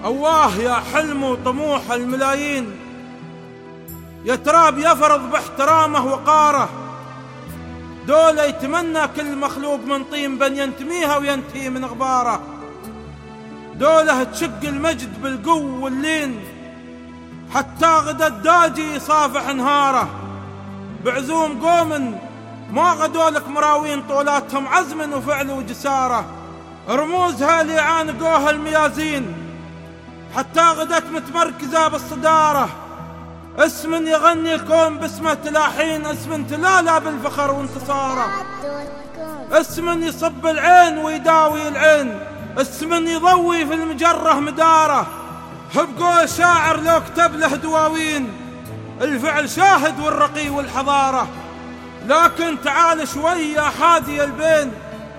أواه يا حلم وطموح الملايين، يا تراب يفرض باحترامه وقاره، دولة يتمنى كل مخلوق من طين بن ينتميها وينتهي من غباره، دولة تشق المجد بالقو واللين حتى غدا الداجي يصافح نهاره، بعزوم قوم ما غدولك مراوين طولاتهم عزم وفعل وجساره، رموزها اللي عانقوها الميازين حتى غدت متمركزة بالصدارة، اسم يغني الكون باسمه تلاحين، اسم تلالى بالفخر وانتصاره، اسم يصب العين ويداوي العين، اسم يضوي في المجرة مداره، بقول شاعر لو كتب له دواوين، الفعل شاهد والرقي والحضارة. لكن تعال شوي يا حادي البين،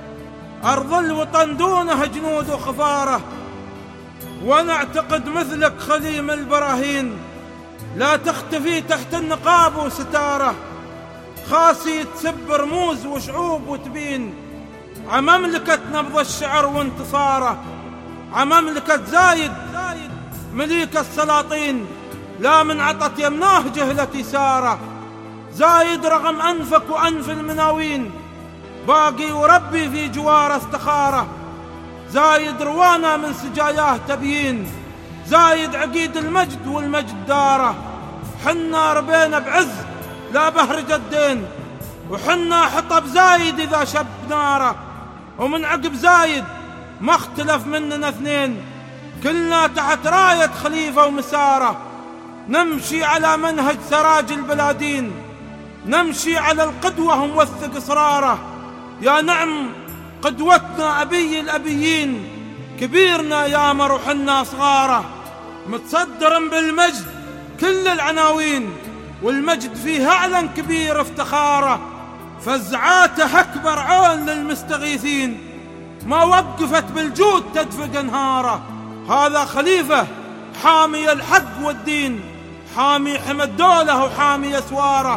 أرض الوطن دونه جنود وخفارة، وأنا أعتقد مثلك خليم البراهين لا تختفي تحت النقاب وستارة، خاسي تسب رموز وشعوب وتبين عمملكة نبض الشعر وانتصاره، عمملكة زايد مليك السلاطين لا من عطت يمناه جهلة يساره، زايد رغم أنفك وأنف المناوين باقي وربي في جواره استخاره، زايد روانا من سجاياه تبيين، زايد عقيد المجد والمجد داره، حنا ربينا بعز لا بهرج الدين، وحنا حطب زايد إذا شب ناره، ومن عقب زايد ما اختلف مننا اثنين، كلنا تحت راية خليفة ومساره، نمشي على منهج سراج البلادين، نمشي على القدوة وموثق إصراره، يا نعم قدوتنا أبي الأبيين، كبيرنا يامر وحنا صغاره، متصدر بالمجد كل العناوين، والمجد فيه أعلن كبير افتخاره، فزعاته أكبر عون للمستغيثين، ما وقفت بالجود تدفق انهاره، هذا خليفة حامي الحق والدين، حامي حمى الدولة وحامي أسواره،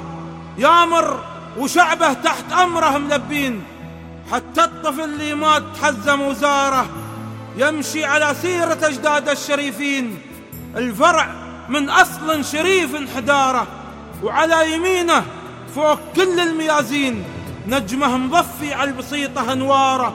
يامر وشعبه تحت أمره ملبين، حتى الطفل اللي مات تحزم وزاره، يمشي على سيرة أجداد الشريفين، الفرع من أصل شريف انحداره، وعلى يمينه فوق كل الميازين نجمه مضفي على البسيطة أنواره،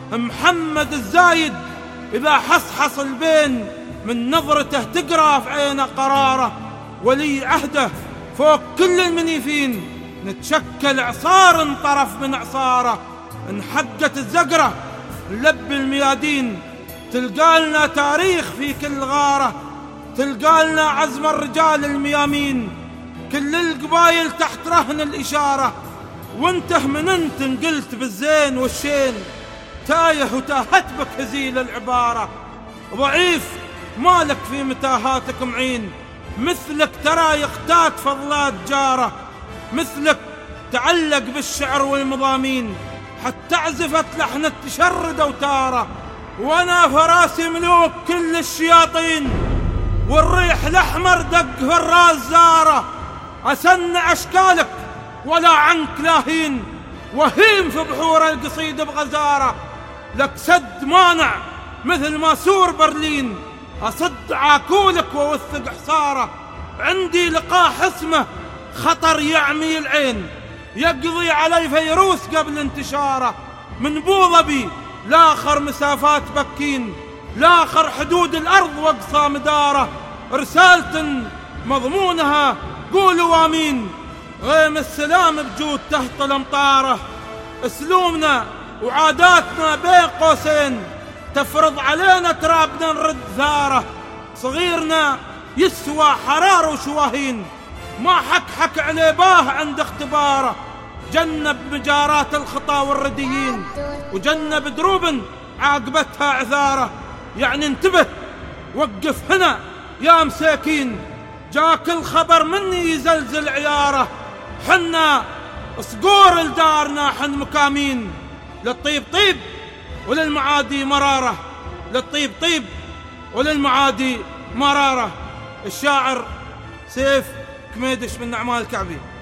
محمد الزايد إذا حصحص البين من نظرته تقرأ في عينه قراره، ولي عهده فوق كل المنيفين نتشكل إعصار طرف من إعصاره، انحقت الزقرة نلب الميادين، تلقالنا تاريخ في كل غارة، تلقالنا عزم الرجال الميامين، كل القبايل تحت رهن الإشارة، وانته من انت انقلت بالزين والشين، تايه وتاهت بك هزيل العبارة، ضعيف مالك في متاهاتك معين، مثلك ترى يقتات فضلات جاره، مثلك تعلق بالشعر والمضامين حتى عزفت لحن التشرد أوتاره، وانا فراسي ملوك كل الشياطين، والريح الأحمر دق في الراس زاره، أسنع أشكالك ولا عنك لاهين، وهيم في بحور القصيد بغزاره، لك سد مانع مثل ما سور برلين، أصد عاكولك ووثق حصاره، عندي لقاء حسمه خطر يعمي العين، يقضي علي فيروس قبل انتشاره، من بوظبي لاخر مسافات بكين، لاخر حدود الأرض واقصى مداره، رسالة مضمونها قولوا آمين، غيم السلام بجود تحت الأمطاره، اسلوبنا وعاداتنا بين قوسين تفرض علينا ترابنا نرد ثاره، صغيرنا يسوى حرار وشواهين ما حك عليه باه عند اختباره، جنب مجارات الخطا والرديين، وجنب دروب عاقبتها عثاره، يعني انتبه وقف هنا يا مساكين، جاك الخبر مني يزلزل عياره، حنا صقور لدارنا حن مكامين، للطيب طيب وللمعادي مراره، للطيب طيب وللمعادي مراره. الشاعر سيف كميدش من نعمان الكعبي.